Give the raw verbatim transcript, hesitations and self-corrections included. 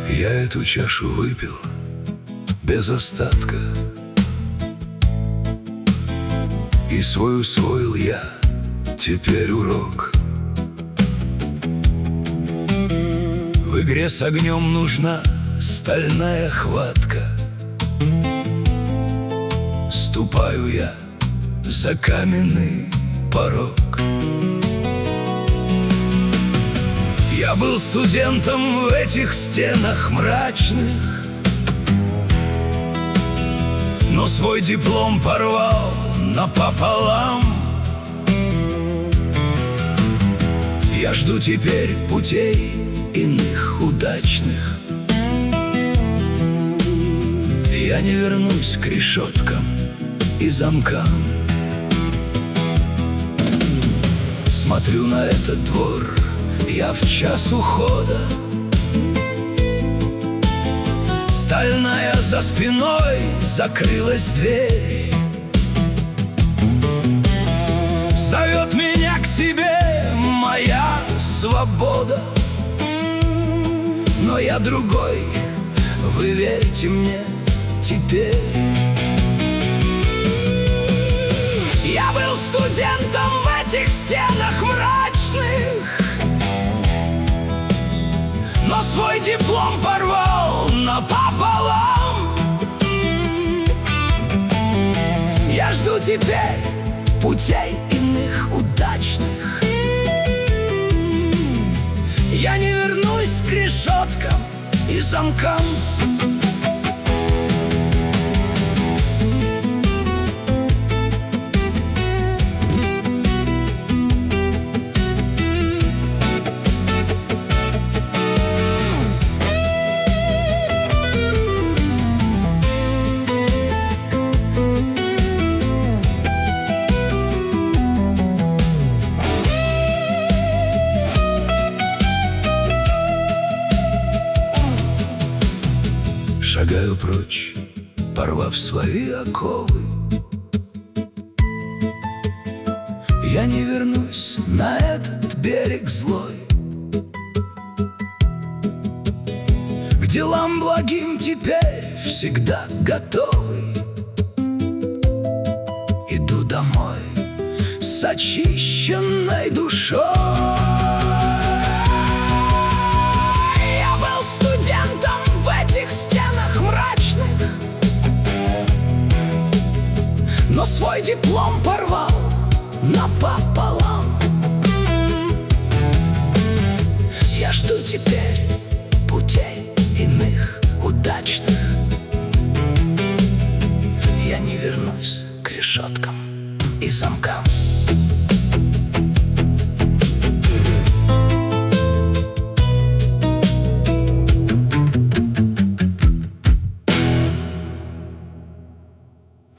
Я эту чашу выпил без остатка, и свой усвоил я теперь урок. В игре с огнем нужна стальная хватка. Ступаю я за каменный порог. Я был студентом в этих стенах мрачных, но свой диплом порвал напополам. Я жду теперь путей иных удачных. Я не вернусь к решеткам и замкам. Смотрю на этот двор я в час ухода. Стальная за спиной закрылась дверь. Зовет меня к себе моя свобода. Но я другой, вы верьте мне теперь. Я был студентом в этих стенах мрачных, но свой диплом порвал напополам. Я жду теперь путей иных удачных. Я не вернусь к решеткам и замкам. Шагаю прочь, порвав свои оковы. Я не вернусь на этот берег злой, к делам благим теперь всегда готовый. Иду домой с очищенной душой. Но свой диплом порвал напополам. Я жду теперь путей иных удачных.